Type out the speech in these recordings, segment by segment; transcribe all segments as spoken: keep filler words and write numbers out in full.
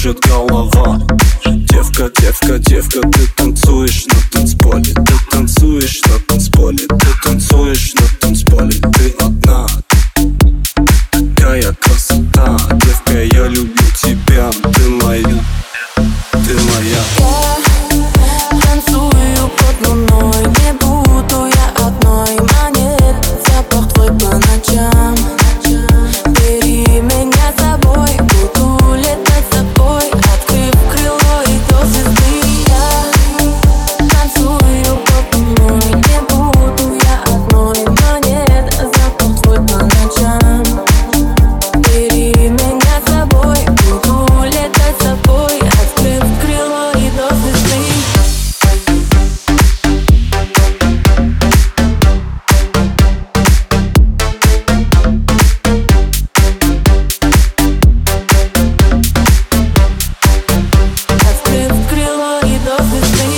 кружит голова. Девка, девка, девка, ты танцуешь на танцполе. Ты танцуешь на танцполе. Ты танцуешь на танцполе. Ты одна, такая красота. Девка, я люблю тебя. Ты моя, ты моя. Я танцую под луной, не буду я одной. Манит запах твой по ночам. Бери меня с собой, буду летать с тобой, открыв крыло и до звезды. Я танцую под луной, не буду я одной. Манит запах твой по ночам. Бери меня с собой, буду летать с тобой, открыв крыло и до звезды. Открыв крыло и до звезды.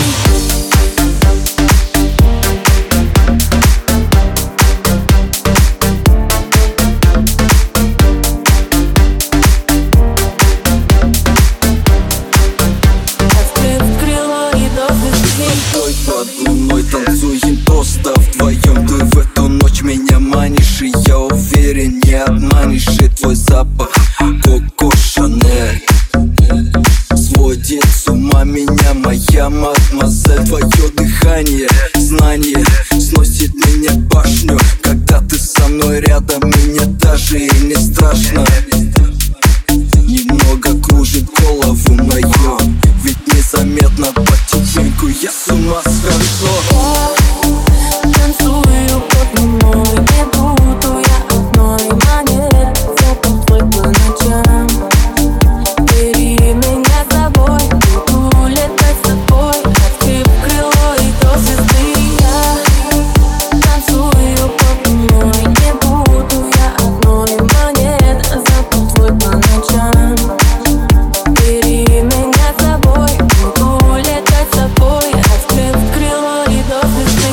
Открыв крыло и до звезды. Ой, под луной танцуем просто вдвоем. Ты в эту ночь меня манишь, и я уверен, не обманешь. И твой запах Коко Шанель сводит с ума меня, моя мадемуазель. Твое дыхание, знание сносит меня в башню. Когда ты со мной рядом, мне даже и не страшно. Немного кружит голову мою, ведь незаметно потихоньку я с ума схожу. Я танцую под луной, не буду я одной. Манит запах твой по ночам. Бери меня с собой, буду летать с тобой, открыв крыло и до звезды. Я танцую под луной, не буду я одной. Манит запах твой по ночам. Бери меня с собой, буду летать с тобой, открыв крыло и до звезды.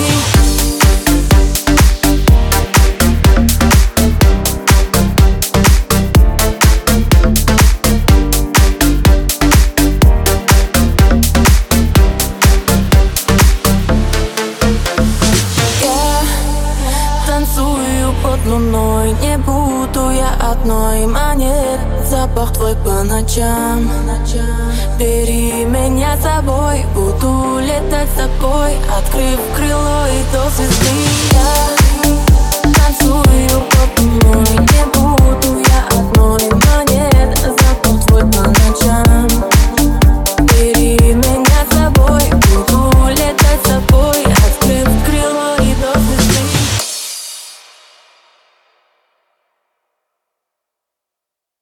Я танцую под луной, не буду я одной. Манит запах твой по ночам. Бери меня с собой, буду летать с тобой, открыв крыло и до звезды. Я танцую под